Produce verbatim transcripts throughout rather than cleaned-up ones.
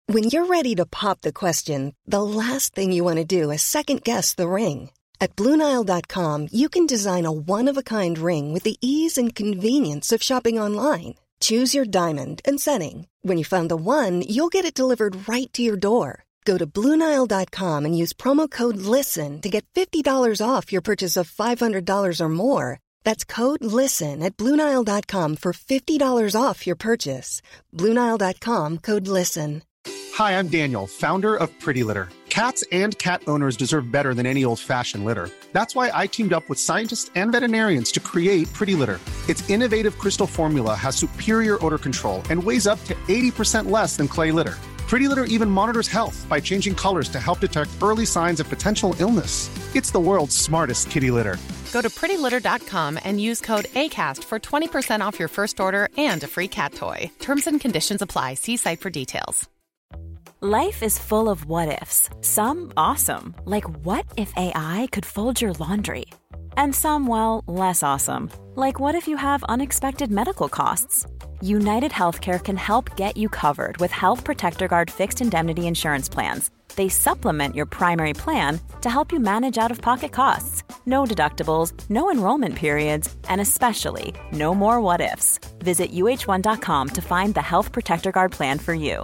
When you're ready to pop the question, the last thing you want to do is second-guess the ring. At Blue Nile dot com, you can design a one-of-a-kind ring with the ease and convenience of shopping online. Choose your diamond and setting. When you find the one, you'll get it delivered right to your door. Go to Blue Nile dot com and use promo code LISTEN to get fifty dollars off your purchase of five hundred dollars or more. That's code LISTEN at Blue Nile dot com for fifty dollars off your purchase. Blue Nile dot com, code LISTEN. Hi, I'm Daniel, founder of Pretty Litter. Cats and cat owners deserve better than any old-fashioned litter. That's why I teamed up with scientists and veterinarians to create Pretty Litter. Its innovative crystal formula has superior odor control and weighs up to eighty percent less than clay litter. Pretty Litter even monitors health by changing colors to help detect early signs of potential illness. It's the world's smartest kitty litter. Go to pretty litter dot com and use code ACAST for twenty percent off your first order and a free cat toy. Terms and conditions apply. See site for details. Life is full of what-ifs. Some awesome, like what if A I could fold your laundry? And some, well, less awesome, like what if you have unexpected medical costs? United Healthcare can help get you covered with Health Protector Guard fixed indemnity insurance plans. They supplement your primary plan to help you manage out-of-pocket costs. No deductibles, no enrollment periods, and especially no more what-ifs. Visit U H one dot com to find the Health Protector Guard plan for you.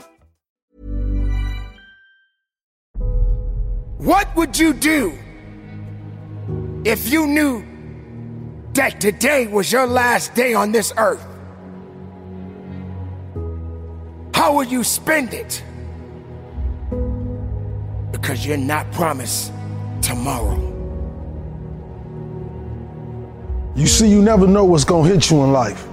What would you do if you knew that today was your last day on this earth? How would you spend it? Because you're not promised tomorrow. You see, you never know what's gonna hit you in life.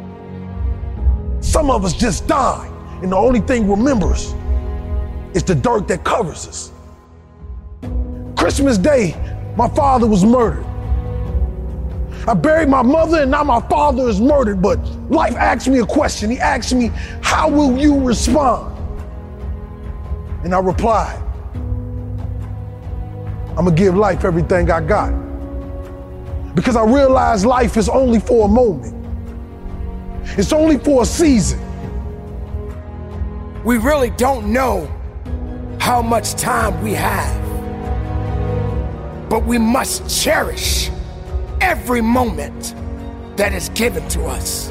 Some of us just die, and the only thing remembers is the dirt that covers us. Christmas Day, my father was murdered. I buried my mother and now my father is murdered, but life asked me a question. He asked me, how will you respond? And I replied, I'm gonna give life everything I got. Because I realized life is only for a moment. It's only for a season. We really don't know how much time we have. But we must cherish every moment that is given to us.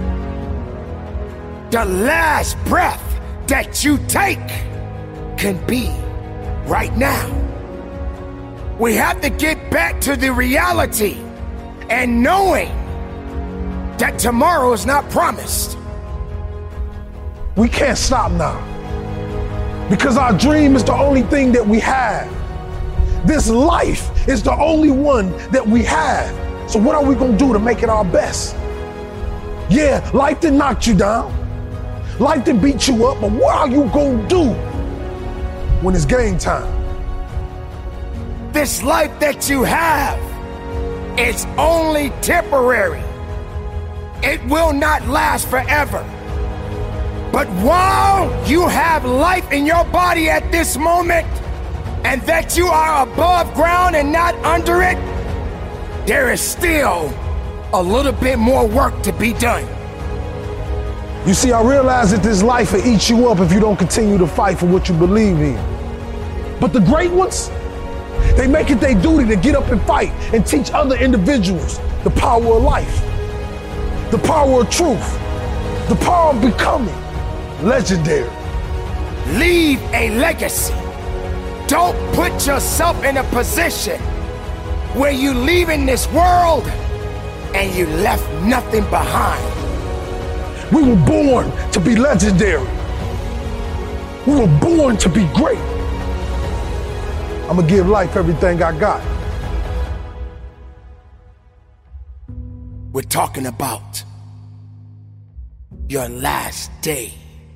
The last breath that you take can be right now. We have to get back to the reality and knowing that tomorrow is not promised. We can't stop now because our dream is the only thing that we have. This life is the only one that we have. So what are we gonna do to make it our best? Yeah, life didn't knock you down. Life didn't beat you up, but what are you gonna do when it's game time? This life that you have is only temporary. It will not last forever. But while you have life in your body at this moment, and that you are above ground and not under it, there is still a little bit more work to be done. You see, I realize that this life will eat you up if you don't continue to fight for what you believe in. But the great ones, they make it their duty to get up and fight and teach other individuals the power of life, the power of truth, the power of becoming legendary. Leave a legacy. Don't put yourself in a position where you leave in this world and you left nothing behind. We were born to be legendary. We were born to be great. I'm gonna give life everything I got. We're talking about your last day.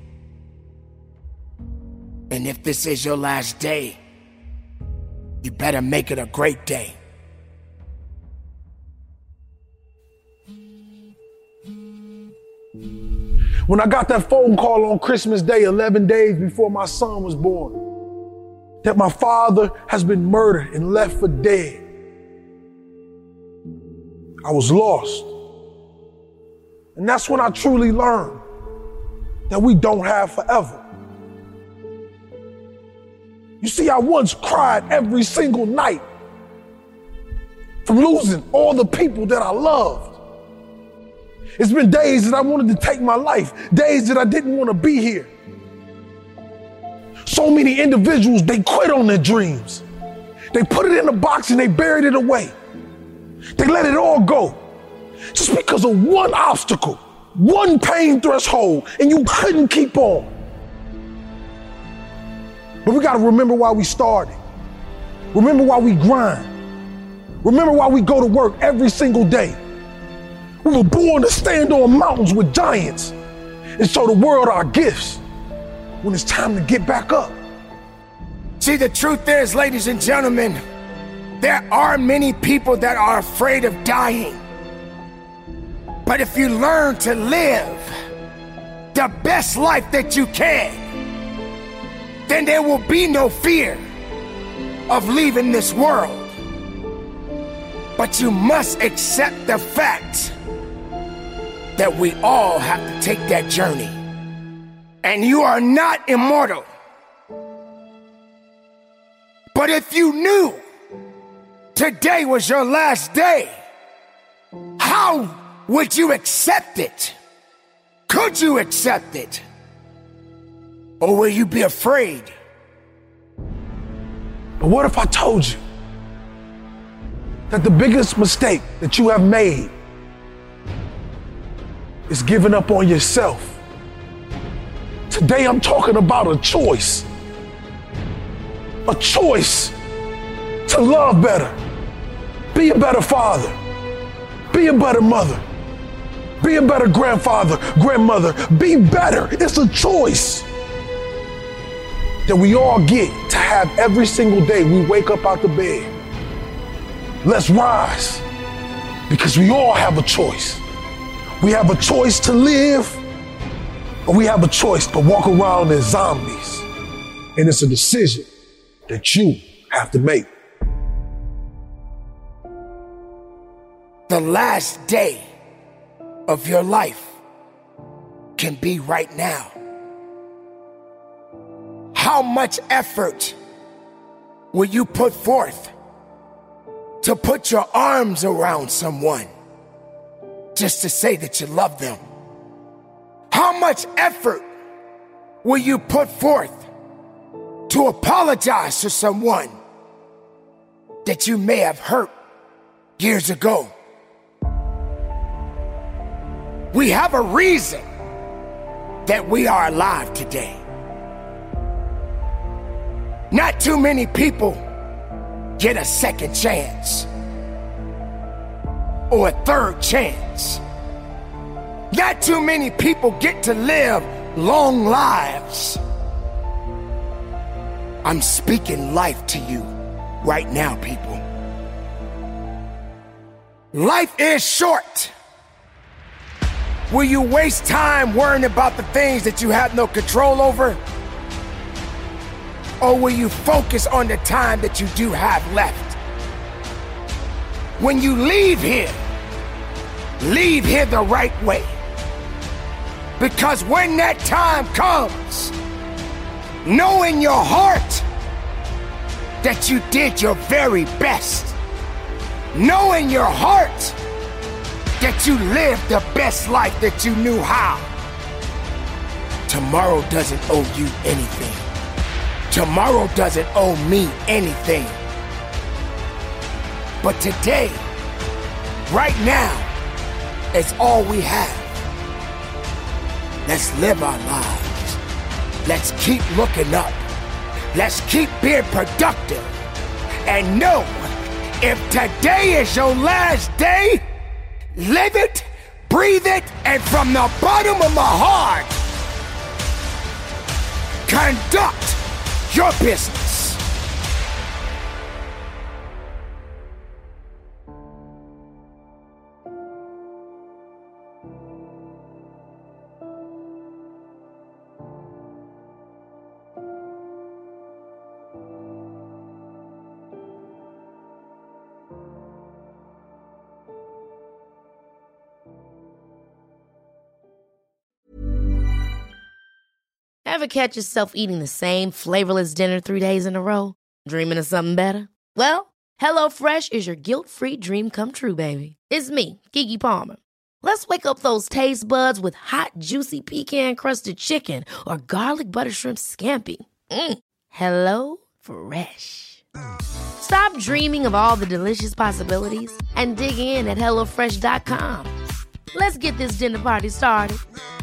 And if this is your last day, you better make it a great day. When I got that phone call on Christmas Day, eleven days before my son was born, that my father has been murdered and left for dead, I was lost. And that's when I truly learned that we don't have forever. You see, I once cried every single night from losing all the people that I loved. It's been days that I wanted to take my life, days that I didn't want to be here. So many individuals, they quit on their dreams. They put it in a box and they buried it away. They let it all go just because of one obstacle, one pain threshold, and you couldn't keep on. But we got to remember why we started. Remember why we grind. Remember why we go to work every single day. We were born to stand on mountains with giants and show the world our gifts when it's time to get back up. See, the truth is, ladies and gentlemen, there are many people that are afraid of dying. But if you learn to live the best life that you can, then there will be no fear of leaving this world. But you must accept the fact that we all have to take that journey. And you are not immortal. But if you knew today was your last day, how would you accept it? Could you accept it? Or will you be afraid? But what if I told you that the biggest mistake that you have made is giving up on yourself? Today I'm talking about a choice. A choice to love better, be a better father, be a better mother, be a better grandfather, grandmother, be better. It's a choice that we all get to have every single day we wake up out the bed. Let's rise, because we all have a choice. We have a choice to live, or we have a choice to walk around as zombies. And it's a decision that you have to make. The last day of your life can be right now. How much effort will you put forth to put your arms around someone just to say that you love them? How much effort will you put forth to apologize to someone that you may have hurt years ago? We have a reason that we are alive today. Not too many people get a second chance or a third chance. Not too many people get to live long lives. I'm speaking life to you right now, people. Life is short. Will you waste time worrying about the things that you have no control over? Or will you focus on the time that you do have left? When you leave here, leave here the right way. Because when that time comes, know in your heart that you did your very best. Know in your heart that you lived the best life that you knew how. Tomorrow doesn't owe you anything. Tomorrow doesn't owe me anything. But today, right now, is all we have. Let's live our lives. Let's keep looking up. Let's keep being productive. And know, if today is your last day, live it, breathe it, and from the bottom of my heart, conduct your business. Ever Ever catch yourself eating the same flavorless dinner three days in a row? Dreaming of something better? Well, HelloFresh is your guilt-free dream come true, baby. It's me, Keke Palmer. Let's wake up those taste buds with hot, juicy pecan-crusted chicken or garlic butter shrimp scampi. Mm. Hello Fresh. Stop dreaming of all the delicious possibilities and dig in at hello fresh dot com. Let's get this dinner party started.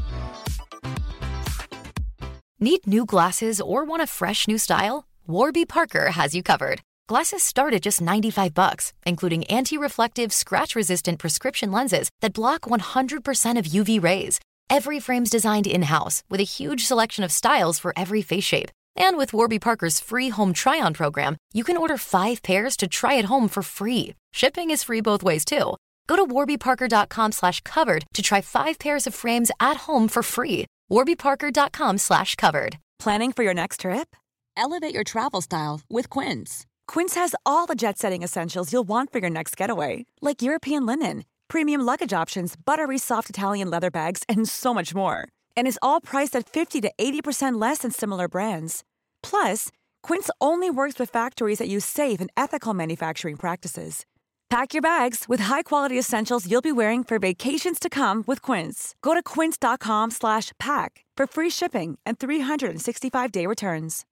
Need new glasses or want a fresh new style? Warby Parker has you covered. Glasses start at just ninety-five bucks, including anti-reflective, scratch-resistant prescription lenses that block one hundred percent of U V rays. Every frame's designed in-house with a huge selection of styles for every face shape. And with Warby Parker's free home try-on program, you can order five pairs to try at home for free. Shipping is free both ways, too. Go to warby parker dot com slash covered to try five pairs of frames at home for free. warby parker dot com slash covered. Planning for your next trip? Elevate your travel style with Quince. Quince has all the jet-setting essentials you'll want for your next getaway, like European linen, premium luggage options, buttery soft Italian leather bags, and so much more. And is all priced at fifty to eighty percent less than similar brands. Plus, Quince only works with factories that use safe and ethical manufacturing practices. Pack your bags with high-quality essentials you'll be wearing for vacations to come with Quince. Go to quince dot com slash pack for free shipping and three hundred sixty-five day returns.